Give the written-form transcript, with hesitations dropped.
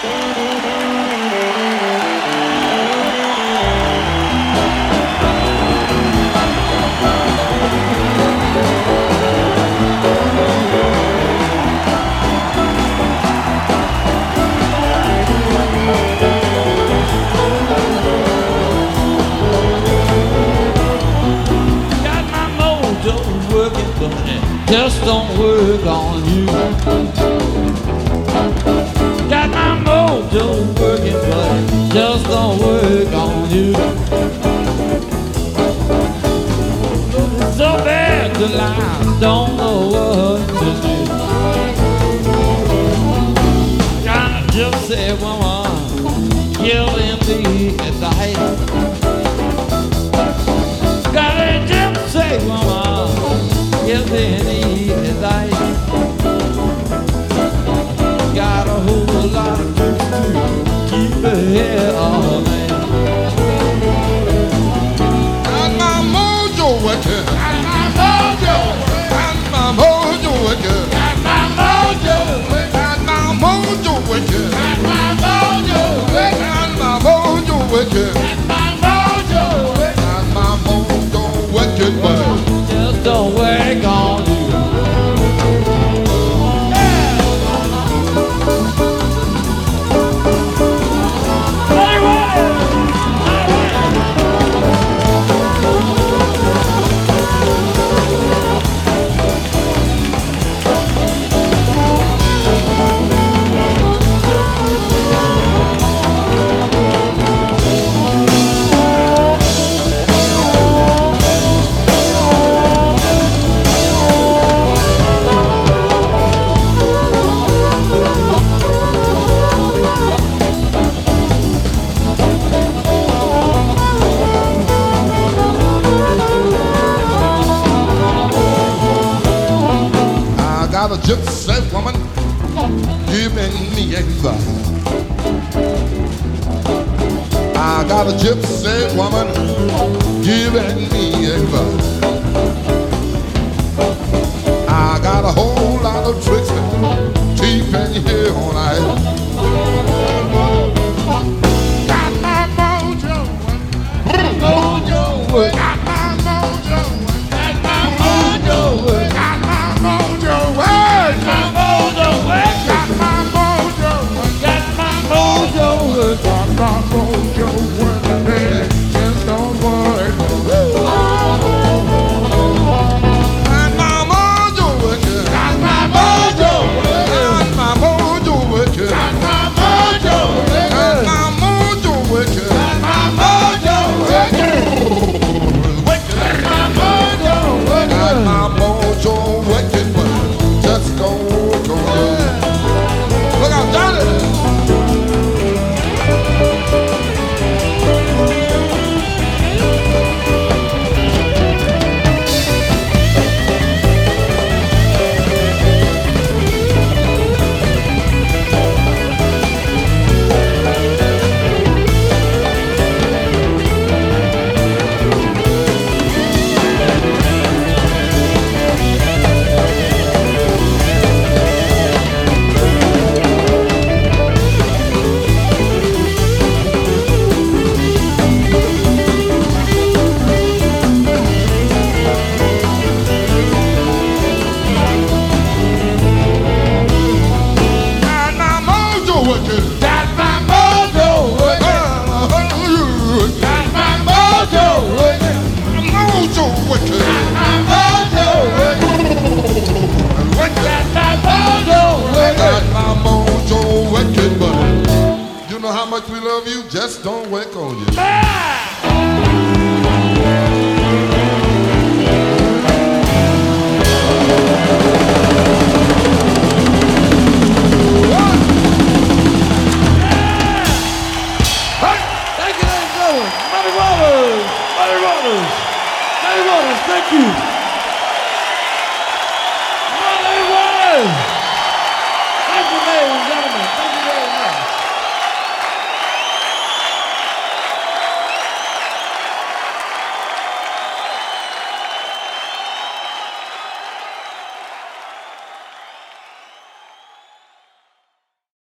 Just don't work on you. Got my mojo working, but it just don't work on you. It's so bad to lie, don't know what to do. Got a gypsy woman killing me at night. Got a gypsy woman killing me at night. Got a whole lot of tricks to keep her here all night. Got my mojo working. Got my mojo. Got my mojo working. Got my mojo. Got my mojo working. Got my mojo. Got my mojo working. Got my mojo. Got my mojo working. Just don't work on you. Got a gypsy woman giving me advice. I got a gypsy woman giving me advice. I got a whole lot of tricks to keep in here all night. Got my mojo, mojo, got my mojo, got my mojo, got my mojo. How much we love you, just don't work on you.